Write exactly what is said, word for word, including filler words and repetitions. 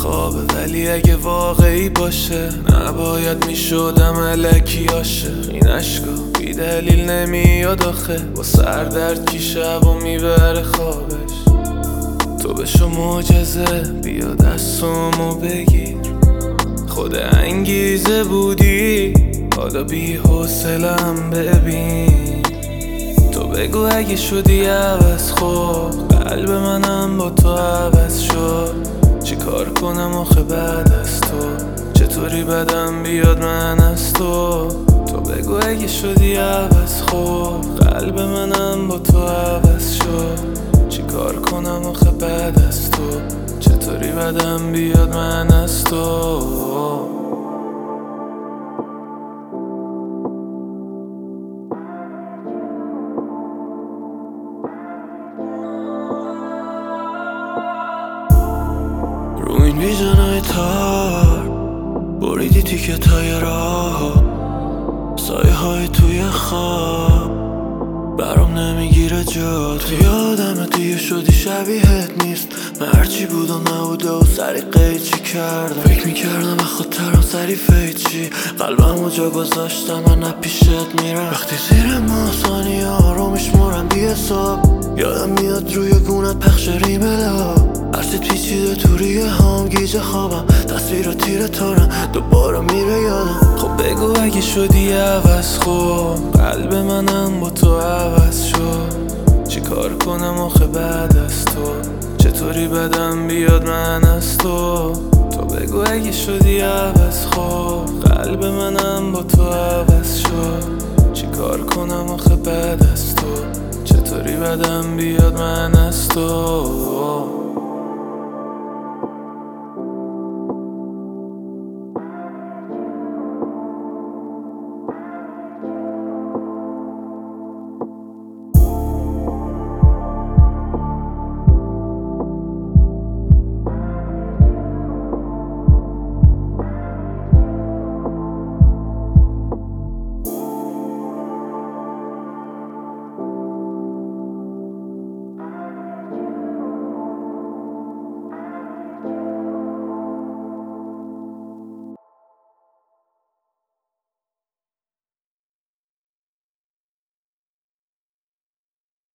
خوابه، ولی اگه واقعی باشه نباید میشدم الکی عاشق. این عشقا بی دلیل نمیاد آخه، با سردرد کی شب و میبره خوابش. تو بشو معجزه، بیا دستامو بگیر، خود انگیزه بودی حالا بی حوصله‌ام ببین. تو بگو اگه شدی عوض، خب قلب منم با تو عوض شد. چی کار کنم آخه بعد از تو، چطوری بدم بیاد من از تو. تو بگو اگه شدی عوض، خب قلب منم با تو عوض شد. چی کار کنم آخه بعد از تو، چطوری بدم بیاد من از تو. رو این ویژنای تار بریدی تیکت های راه، سایه های توی خواب برام نمیگیره جا. تو یادم دیگه شدی شبیهت نیست، من هرچی بود و نبوده و سری قید چی کردم. فکر میکردم و خودترم سری فید چی، قلبم و جا گذاشتم من پیشت میرم. وقتی زیر ماسانی ها رو میشمارم بی حساب، یادم میاد روی گونت پخش ریملا. هرچی پیچیده تو ریه هم گیجه خوابم، تصویر و تیر تارم دوباره میره یادم. خب بگو اگه شدی عوض، خب قلب منم با تو عوض شد. چی کار کنم آخه بعد از تو، چطوری بدم بیاد من از تو. تو بگو اگه شدی عوض، خب قلب منم با تو عوض شد. چی کار کنم آخه بعد از تو، چطوری بدم بیاد من از تو.